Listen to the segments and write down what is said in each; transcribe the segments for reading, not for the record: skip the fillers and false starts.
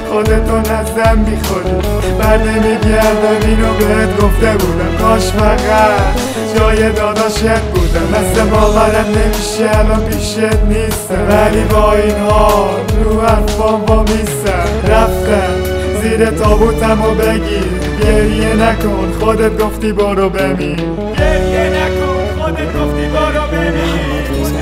خودتو نزدم میخوری بر نمیگردم اینو بهت گفته بودم کاش فقط جای داداشت بودم مثل باورم نمیشه الان پیشت نیستم ولی با این حال رو حرفام با میستم رفتم زیر تابوتمو بگیر گریه نکن خودت گفتی برو بمیر گریه نکن خودت گفتی برو بمیر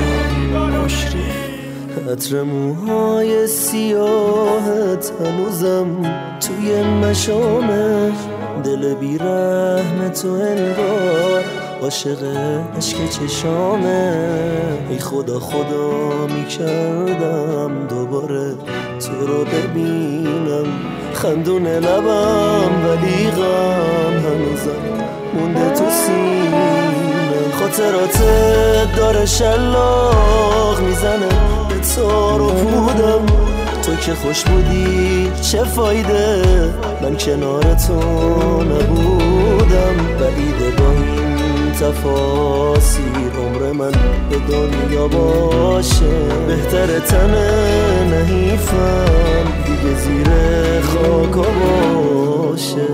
عطر موهای سیاهت هنوزم توی مشامه دل بیرحم تو انگار عاشق عشق چشامه ای خدا خدا میکردم دوباره تو رو ببینم خندون لبم ولی غم هنوزم مونده تو سینم خاطراتت داره شلاق میزنه به تار و پودم تو که خوش بودی چه فایده من کنار تو نبودم بعیده با این تفاصیل عمر من به دنیا باشه بهتره تنه نحیفم دیگه زیر خاکا باشه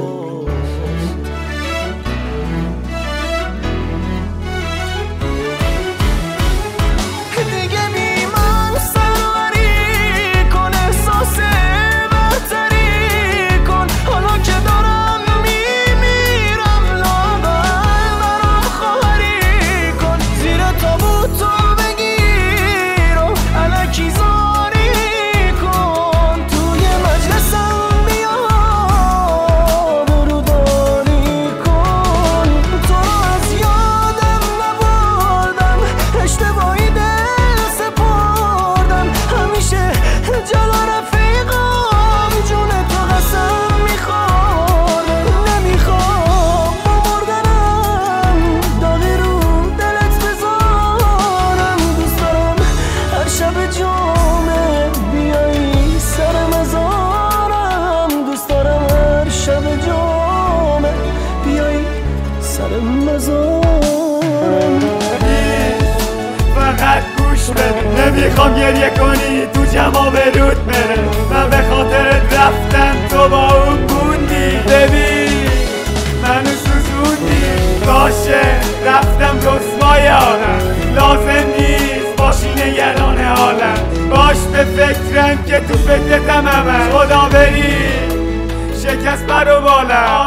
فقط گوش بده نمیخوام گریه کنی تو جمع برود بره من به خاطرت رفتم تو با اون موندی ببین منو سوزوندی باشه رفتم رسوای عالم لازم نیست باشی نگران حالم باش به فکرم که تو فکرتم همه خدا بری شکست پر و بالم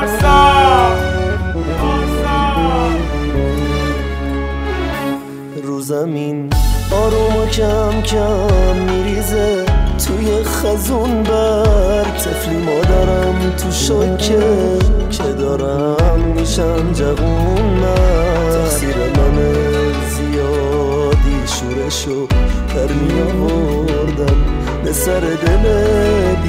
رو زمین آروم و کم کم میریزه توی خزون بر طفلی مادرم تو شکه که دارم میشم جوون من تقصیر من زیادی شورشو پر می آوردم به سر دل